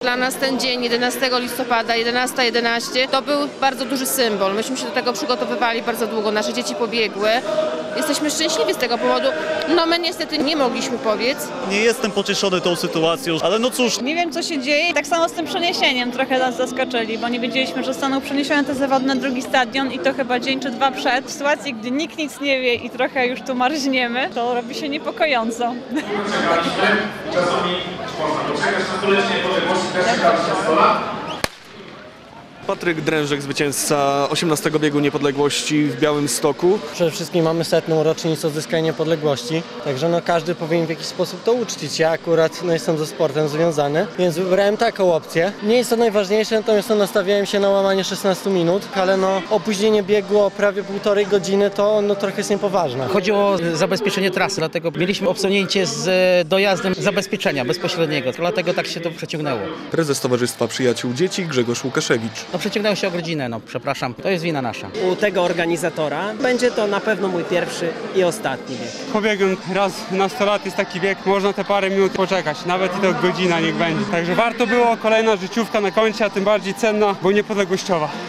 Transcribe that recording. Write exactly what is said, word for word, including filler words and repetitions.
Dla nas ten dzień jedenastego listopada, jedenasta jedenaście, to był bardzo duży symbol. Myśmy się do tego przygotowywali bardzo długo, nasze dzieci pobiegły. Jesteśmy szczęśliwi z tego powodu. No my niestety nie mogliśmy pobiec. Nie jestem pocieszony tą sytuacją, ale no cóż. Nie wiem, co się dzieje. Tak samo z tym przeniesieniem trochę nas zaskoczyli, bo nie wiedzieliśmy, że zostaną przeniesione te zawody na drugi stadion i to chyba dzień czy dwa przed. W sytuacji, gdy nikt nic nie wie i trochę już tu marzniemy, to robi się niepokojąco. Czasami można poczekać na stulecie niepodległości też się lat. Patryk Drężek, zwycięzca osiemnastego biegu niepodległości w Białymstoku. Przede wszystkim mamy setną rocznicę odzyskania niepodległości, także no każdy powinien w jakiś sposób to uczcić. Ja akurat no, jestem ze sportem związany, więc wybrałem taką opcję. Nie jest to najważniejsze, natomiast no, nastawiałem się na łamanie szesnastu minut, ale no opóźnienie biegu o prawie półtorej godziny to no, trochę jest niepoważne. Chodzi o zabezpieczenie trasy, dlatego mieliśmy obsunięcie z dojazdem zabezpieczenia bezpośredniego, dlatego tak się to przeciągnęło. Prezes Towarzystwa Przyjaciół Dzieci Grzegorz Łukaszewicz. No przeciągnęło się o godzinę, no przepraszam, to jest wina nasza. U tego organizatora będzie to na pewno mój pierwszy i ostatni bieg. Pobiegłem raz na sto lat, jest taki bieg, można te parę minut poczekać, nawet i to godzina niech będzie. Także warto było, kolejna życiówka na koncie, a tym bardziej cenna, bo niepodległościowa.